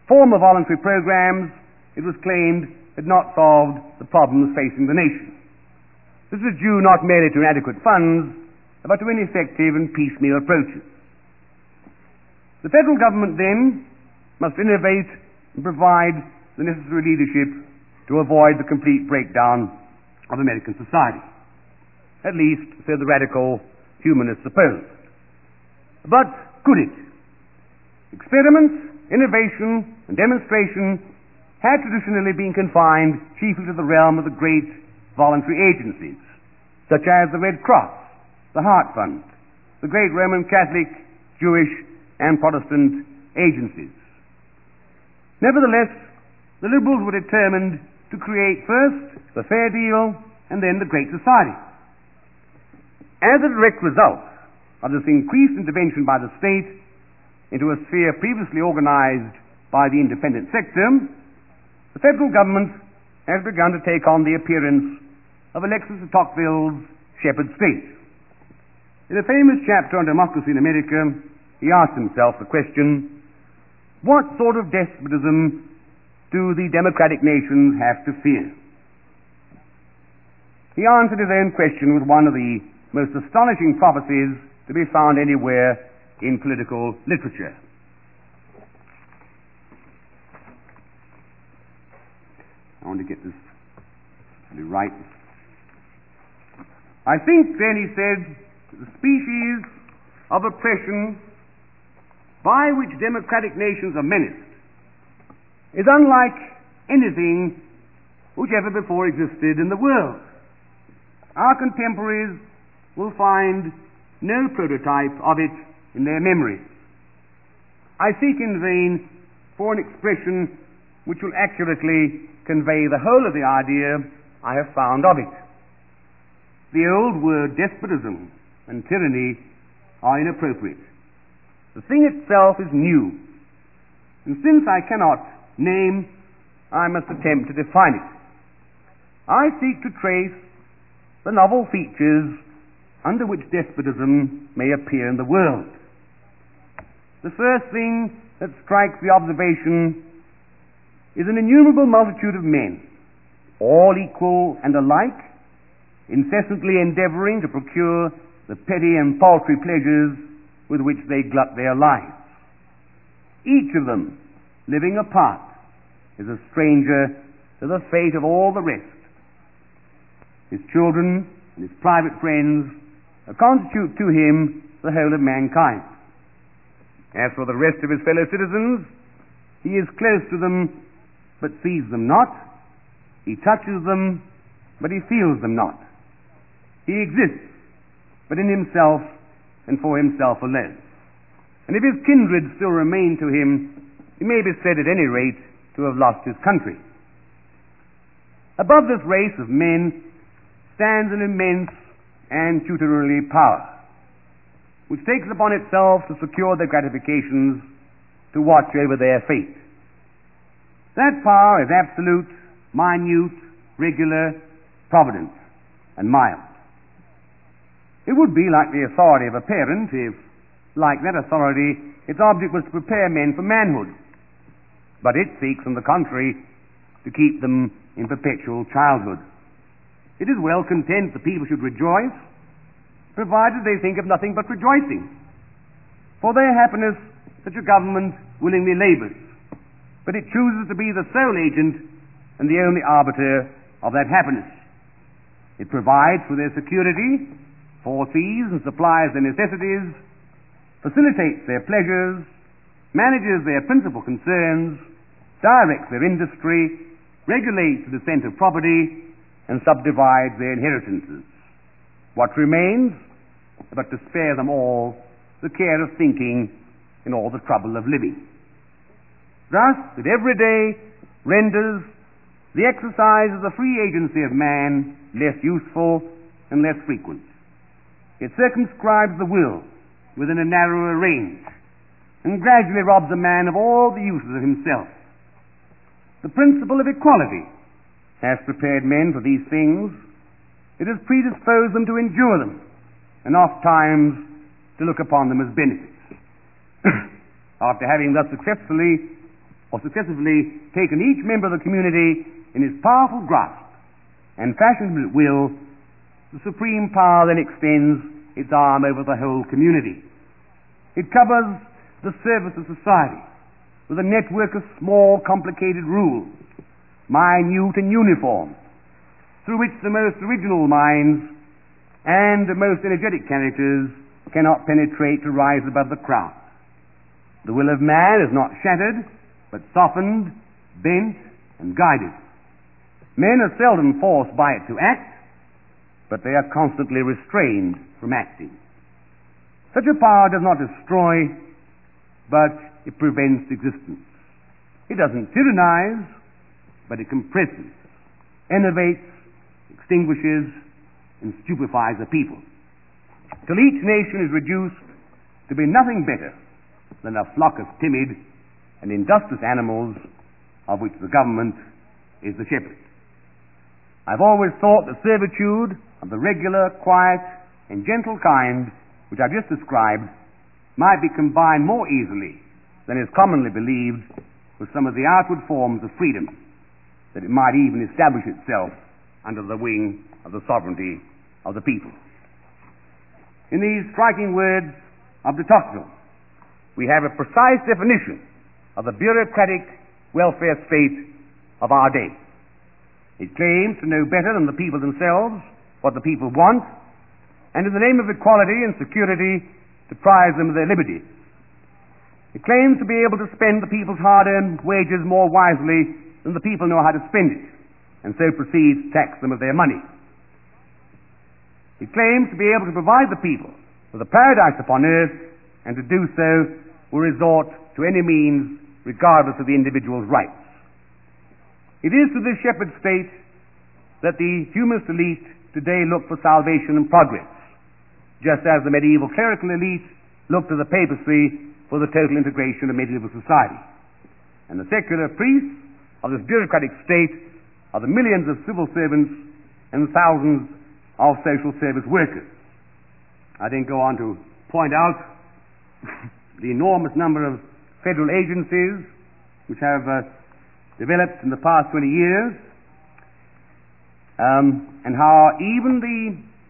former voluntary programs, it was claimed, had not solved the problems facing the nation. This was due not merely to inadequate funds, but to ineffective and piecemeal approaches. The federal government then must innovate and provide the necessary leadership to avoid the complete breakdown of American society. At least, so the radical humanists supposed. But could it? Experiments, innovation, and demonstration had traditionally been confined chiefly to the realm of the great voluntary agencies, such as the Red Cross, the Heart Fund, the great Roman Catholic, Jewish, and Protestant agencies. Nevertheless, the Liberals were determined to create first the fair deal and then the Great Society. As a direct result of this increased intervention by the state into a sphere previously organized by the independent sector, the federal government has begun to take on the appearance of Alexis de Tocqueville's shepherd state. In a famous chapter on democracy in America, he asked himself the question, what sort of despotism do the democratic nations have to fear? He answered his own question with one of the most astonishing prophecies to be found anywhere in political literature. I want to get this right. I think then, he said, the species of oppression by which democratic nations are menaced is unlike anything which ever before existed in the world. Our contemporaries will find no prototype of it in their memories. I seek in vain for an expression which will accurately convey the whole of the idea I have found of it. The old word despotism and tyranny are inappropriate. The thing itself is new, and since I cannot name, I must attempt to define it. I seek to trace the novel features under which despotism may appear in the world. The first thing that strikes the observation is an innumerable multitude of men, all equal and alike, incessantly endeavoring to procure the petty and paltry pleasures with which they glut their lives. Each of them, living apart, is a stranger to the fate of all the rest. His children and his private friends constitute to him the whole of mankind. As for the rest of his fellow citizens, he is close to them, but sees them not. He touches them, but he feels them not. He exists, but in himself and for himself alone. And if his kindred still remain to him, he may be said at any rate to have lost his country. Above this race of men stands an immense and tutelary power, which takes upon itself to secure their gratifications, to watch over their fate. That power is absolute, minute, regular, provident, and mild. It would be like the authority of a parent if, like that authority, its object was to prepare men for manhood. But it seeks, on the contrary, to keep them in perpetual childhood. It is well content the people should rejoice, provided they think of nothing but rejoicing. For their happiness, such a government willingly labors, but it chooses to be the sole agent and the only arbiter of that happiness. It provides for their security, foresees and supplies their necessities, facilitates their pleasures, manages their principal concerns, directs their industry, regulates the descent of property, and subdivides their inheritances. What remains but to spare them all the care of thinking and all the trouble of living? Thus, it every day renders the exercise of the free agency of man less useful and less frequent. It circumscribes the will within a narrower range and gradually robs a man of all the uses of himself. The principle of equality has prepared men for these things. It has predisposed them to endure them, and oft times to look upon them as benefits. After having thus successfully or successively taken each member of the community in his powerful grasp and fashioned him at will, the supreme power then extends its arm over the whole community. It covers the service of society with a network of small, complicated rules, minute and uniform, through which the most original minds and the most energetic characters cannot penetrate to rise above the crowd. The will of man is not shattered, but softened, bent, and guided. Men are seldom forced by it to act, but they are constantly restrained from acting. Such a power does not destroy, but it prevents existence. It doesn't tyrannize, but it compresses, enervates, extinguishes, and stupefies the people, till each nation is reduced to be nothing better than a flock of timid and industrious animals of which the government is the shepherd. I've always thought the servitude of the regular, quiet, and gentle kind which I've just described might be combined more easily than is commonly believed with some of the outward forms of freedom, that it might even establish itself under the wing of the sovereignty of the people. In these striking words of de Tocqueville, we have a precise definition of the bureaucratic welfare state of our day. It claims to know better than the people themselves what the people want, and in the name of equality and security deprives them of their liberties. It claims to be able to spend the people's hard-earned wages more wisely than the people know how to spend it, and so proceeds to tax them of their money. It claims to be able to provide the people with a paradise upon earth, and to do so will resort to any means regardless of the individual's rights. It is to this shepherd state that the humanist elite today look for salvation and progress, just as the medieval clerical elite looked to the papacy for the total integration of medieval society. And the secular priests of this bureaucratic state are the millions of civil servants and thousands of social service workers. I then go on to point out the enormous number of federal agencies which have developed in the past 20 years, and how even the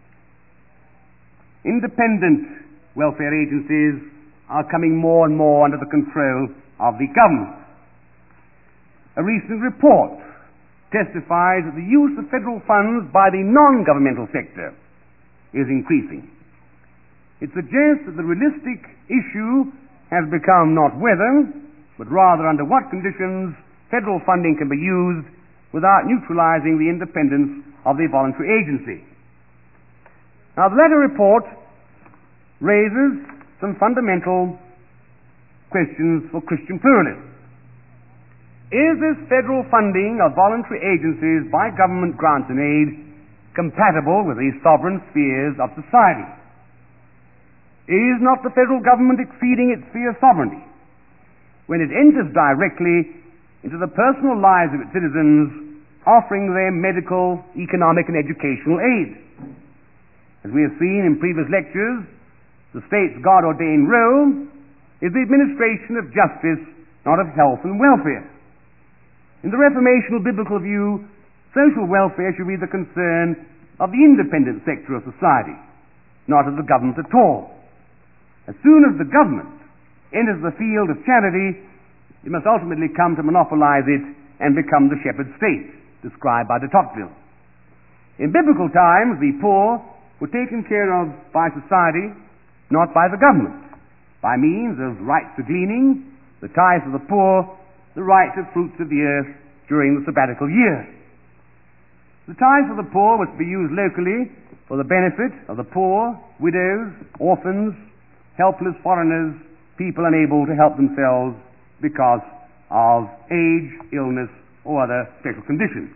independent welfare agencies are coming more and more under the control of the government. A recent report testifies that the use of federal funds by the non-governmental sector is increasing. It suggests that the realistic issue has become not whether, but rather under what conditions federal funding can be used without neutralizing the independence of the voluntary agency. Now, the latter report raises some fundamental questions for Christian pluralism. Is this federal funding of voluntary agencies by government grants and aid compatible with the sovereign spheres of society? Is not the federal government exceeding its sphere of sovereignty when it enters directly into the personal lives of its citizens, offering them medical, economic, and educational aid? As we have seen in previous lectures, the state's God-ordained role is the administration of justice, not of health and welfare. In the Reformational biblical view, social welfare should be the concern of the independent sector of society, not of the government at all. As soon as the government enters the field of charity, it must ultimately come to monopolize it and become the shepherd state, described by de Tocqueville. In biblical times, the poor were taken care of by society, not by the government, by means of rights to gleaning, the tithes of the poor, the right to fruits of the earth during the sabbatical year. The tithes of the poor was to be used locally for the benefit of the poor, widows, orphans, helpless foreigners, people unable to help themselves because of age, illness, or other special conditions.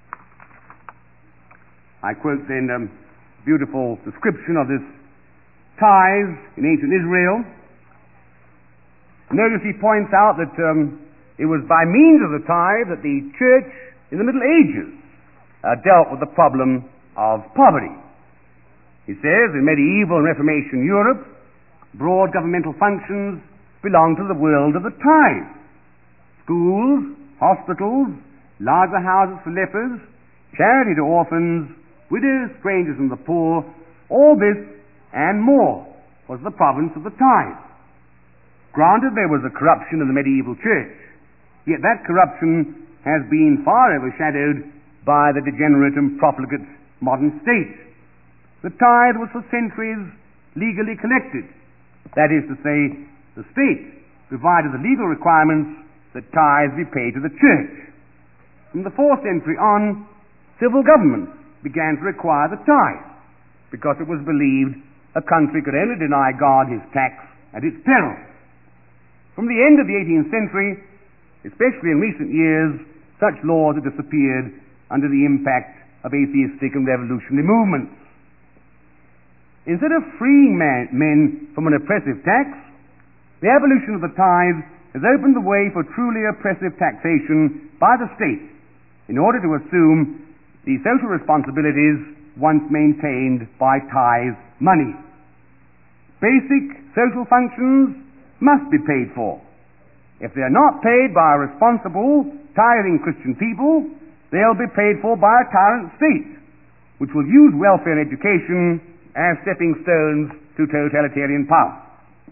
I quote then a beautiful description of this tithe in ancient Israel. Notice he points out that it was by means of the tithe that the church in the Middle Ages dealt with the problem of poverty. He says in medieval and Reformation Europe, broad governmental functions belong to the world of the tithe. schools, hospitals, larger houses for lepers, charity to orphans, widows, strangers, and the poor. All this and more was the province of the tithe. Granted, there was a corruption in the medieval church, yet that corruption has been far overshadowed by the degenerate and profligate modern state. The tithe was for centuries legally collected. That is to say, the state provided the legal requirements that tithes be paid to the church. From the 4th century on, civil governments began to require the tithe, because it was believed a country could only deny God his tax at its peril. From the end of the 18th century, especially in recent years, such laws have disappeared under the impact of atheistic and revolutionary movements. Instead of freeing men from an oppressive tax, the abolition of the tithe has opened the way for truly oppressive taxation by the state in order to assume the social responsibilities once maintained by tithe money. Basic social functions must be paid for. If they are not paid by a responsible, tithing Christian people, they'll be paid for by a tyrant state, which will use welfare and education as stepping stones to totalitarian power.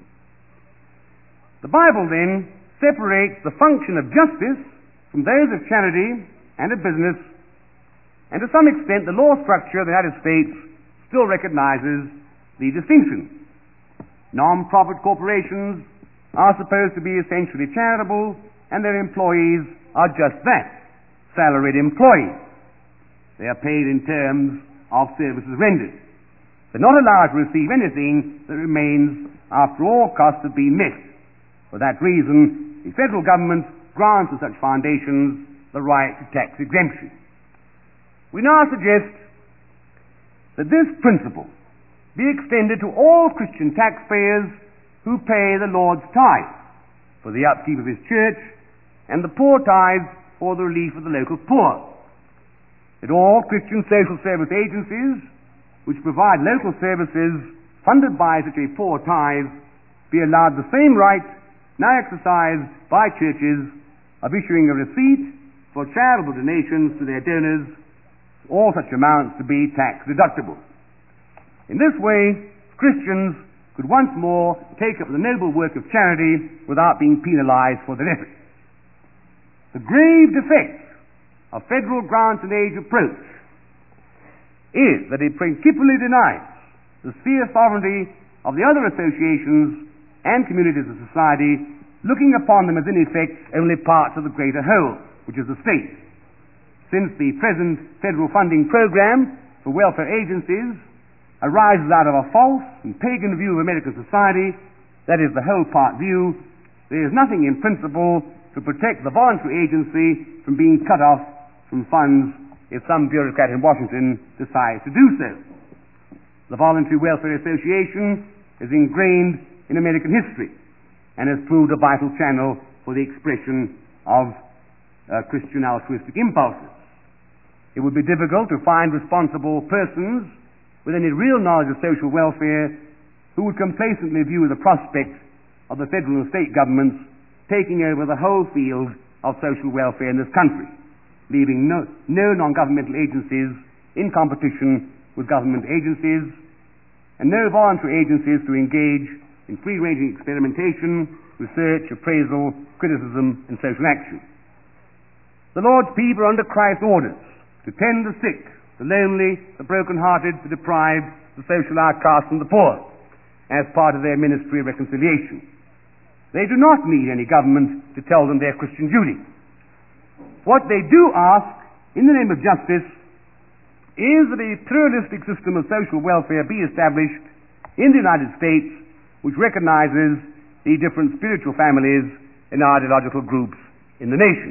The Bible then separates the function of justice from those of charity and of business, and to some extent the law structure of the United States still recognizes the distinction. Non-profit corporations are supposed to be essentially charitable, and their employees are just that, salaried employees. They are paid in terms of services rendered. They're not allowed to receive anything that remains after all costs have been met. For that reason, the federal government grants to such foundations the right to tax exemption. We now suggest that this principle be extended to all Christian taxpayers who pay the Lord's tithe for the upkeep of his church and the poor tithe for the relief of the local poor. That all Christian social service agencies which provide local services funded by such a poor tithe be allowed the same right now exercised by churches of issuing a receipt for charitable donations to their donors, all such amounts to be tax deductible. In this way, Christians could once more take up the noble work of charity without being penalized for their efforts. The grave defect of federal grants and aid approach is that it principally denies the sphere sovereignty of the other associations and communities of society, looking upon them as in effect only parts of the greater whole, which is the state. Since the present federal funding program for welfare agencies arises out of a false and pagan view of American society, that is the whole part view, there is nothing in principle to protect the voluntary agency from being cut off from funds if some bureaucrat in Washington decides to do so. The Voluntary Welfare Association is ingrained in American history and has proved a vital channel for the expression of Christian altruistic impulses. It would be difficult to find responsible persons with any real knowledge of social welfare who would complacently view the prospect of the federal and state governments taking over the whole field of social welfare in this country, leaving no non-governmental agencies in competition with government agencies, and no voluntary agencies to engage in free-ranging experimentation, research, appraisal, criticism, and social action. The Lord's people are under Christ's orders to tend the sick, the lonely, the broken-hearted, the deprived, the social outcasts, and the poor, as part of their ministry of reconciliation. They do not need any government to tell them their Christian duty. What they do ask, in the name of justice, is that a pluralistic system of social welfare be established in the United States which recognizes the different spiritual families and ideological groups in the nation.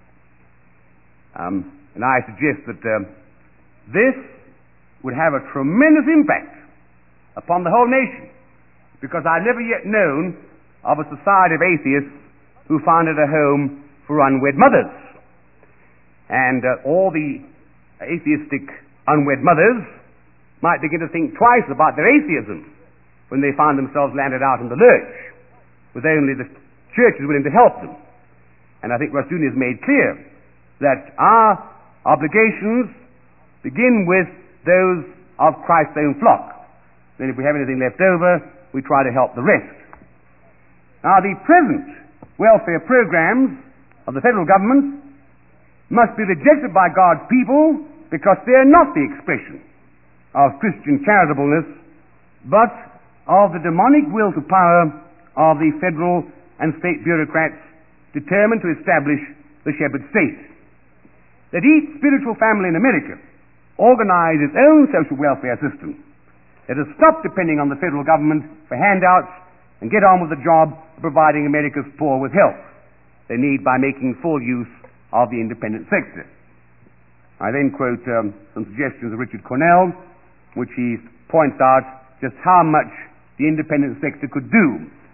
And I suggest that this would have a tremendous impact upon the whole nation, because I've never yet known of a society of atheists who founded a home for unwed mothers. And all the atheistic unwed mothers might begin to think twice about their atheism when they find themselves landed out in the lurch, with only the churches willing to help them. And I think Rushdoony has made clear that our obligations begin with those of Christ's own flock. Then if we have anything left over, we try to help the rest. Now, the present welfare programs of the federal government must be rejected by God's people because they are not the expression of Christian charitableness, but of the demonic will to power of the federal and state bureaucrats determined to establish the shepherd state. That each spiritual family in America organize its own social welfare system. Let us stop depending on the federal government for handouts and get on with the job of providing America's poor with help they need by making full use of the independent sector. I then quote some suggestions of Richard Cornell, which he points out just how much the independent sector could do.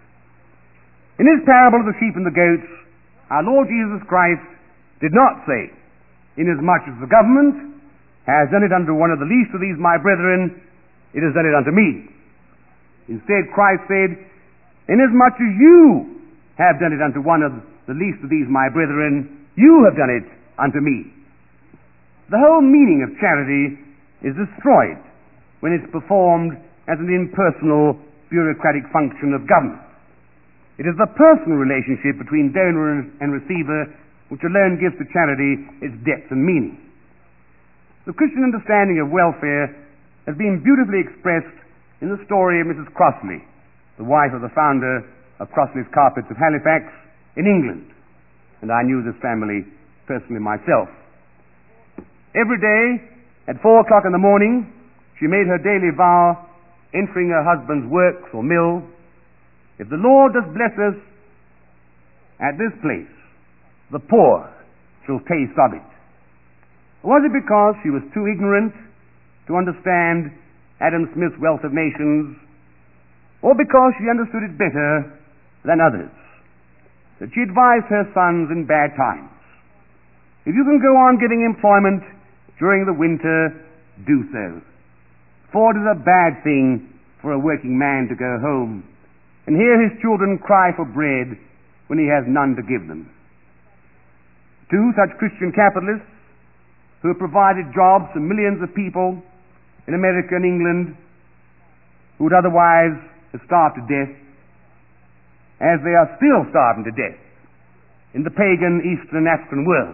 In his parable of the sheep and the goats, our Lord Jesus Christ did not say, "Inasmuch as the government has done it unto one of the least of these my brethren, it has done it unto me." Instead, Christ said, "Inasmuch as you have done it unto one of the least of these my brethren, you have done it unto me." The whole meaning of charity is destroyed when it's performed as an impersonal, bureaucratic function of government. It is the personal relationship between donor and receiver which alone gives to charity its depth and meaning. The Christian understanding of welfare has been beautifully expressed in the story of Mrs. Crossley, the wife of the founder of Crossley's Carpets of Halifax in England. And I knew this family personally myself. Every day at 4 o'clock in the morning, she made her daily vow, entering her husband's works or mill, "If the Lord does bless us at this place, the poor shall taste of it." Was it because she was too ignorant to understand Adam Smith's Wealth of Nations, or because she understood it better than others, that she advised her sons in bad times? If you can go on getting employment during the winter, do so. For it is a bad thing for a working man to go home and hear his children cry for bread when he has none to give them. Two such Christian capitalists who have provided jobs to millions of people in America and England who would otherwise have starved to death, as they are still starving to death in the pagan Eastern and African worlds.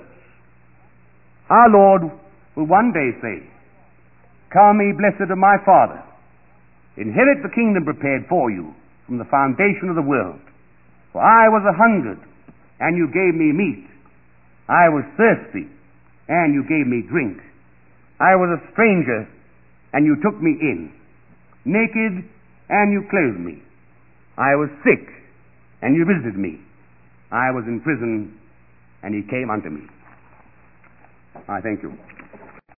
Our Lord will one day say, "Come, ye blessed of my Father, inherit the kingdom prepared for you from the foundation of the world. For I was a-hungered, and you gave me meat. I was thirsty, and you gave me drink. I was a stranger, and you took me in. Naked, and you clothed me. I was sick, and you visited me. I was in prison, and ye came unto me." I thank you.